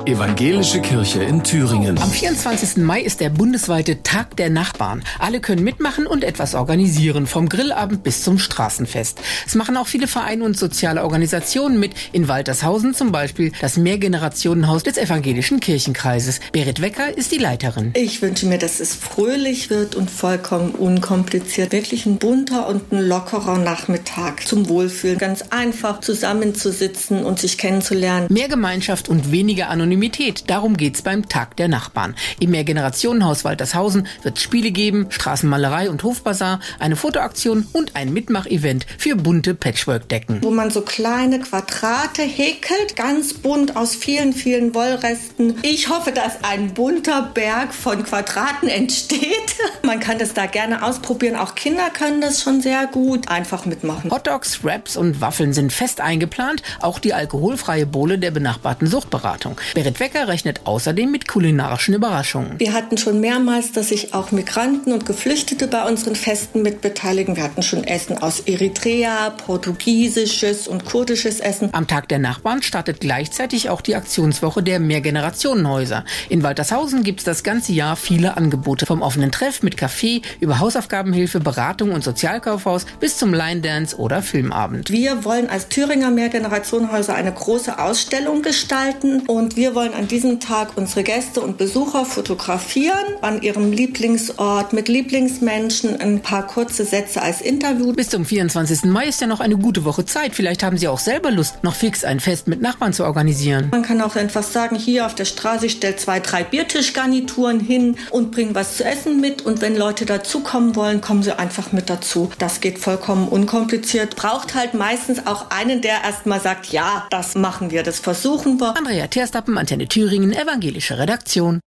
Evangelische Kirche in Thüringen. Am 24. Mai ist der bundesweite Tag der Nachbarn. Alle können mitmachen und etwas organisieren, vom Grillabend bis zum Straßenfest. Es machen auch viele Vereine und soziale Organisationen mit. In Waltershausen zum Beispiel das Mehrgenerationenhaus des Evangelischen Kirchenkreises. Berit Wecker ist die Leiterin. Ich wünsche mir, dass es fröhlich wird und vollkommen unkompliziert. Wirklich ein bunter und ein lockerer Nachmittag zum Wohlfühlen. Ganz einfach zusammenzusitzen und sich kennenzulernen. Mehr Gemeinschaft und weniger Anonymität. Darum geht's beim Tag der Nachbarn. Im Mehrgenerationenhaus Waltershausen wird es Spiele geben, Straßenmalerei und Hofbazar, eine Fotoaktion und ein Mitmach-Event für bunte Patchwork-Decken. Wo man so kleine Quadrate häkelt, ganz bunt aus vielen, vielen Wollresten. Ich hoffe, dass ein bunter Berg von Quadraten entsteht. Man kann das da gerne ausprobieren. Auch Kinder können das schon sehr gut. Einfach mitmachen. Hotdogs, Wraps und Waffeln sind fest eingeplant. Auch die alkoholfreie Bowle der benachbarten Suchtberatung. Berit Wecker rechnet außerdem mit kulinarischen Überraschungen. Wir hatten schon mehrmals, dass sich auch Migranten und Geflüchtete bei unseren Festen mitbeteiligen. Wir hatten schon Essen aus Eritrea, portugiesisches und kurdisches Essen. Am Tag der Nachbarn startet gleichzeitig auch die Aktionswoche der Mehrgenerationenhäuser. In Waltershausen gibt es das ganze Jahr viele Angebote. Vom offenen Treff mit Café über Hausaufgabenhilfe, Beratung und Sozialkaufhaus bis zum Line Dance oder Filmabend. Wir wollen als Thüringer Mehrgenerationenhäuser eine große Ausstellung gestalten und wir wollen an diesem Tag unsere Gäste und Besucher fotografieren an ihrem Lieblingsort mit Lieblingsmenschen, ein paar kurze Sätze als Interview. Bis zum 24. Mai ist ja noch eine gute Woche Zeit. Vielleicht haben Sie auch selber Lust, noch fix ein Fest mit Nachbarn zu organisieren. Man kann auch einfach sagen, hier auf der Straße, ich stelle 2, 3 Biertischgarnituren hin und bringe was zu essen mit. Und wenn Leute dazukommen wollen, kommen sie einfach mit dazu. Das geht vollkommen unkompliziert. Braucht halt meistens auch einen, der erstmal sagt, ja, das machen wir, das versuchen wir. Andrea Terstappen, Antenne Thüringen, evangelische Redaktion.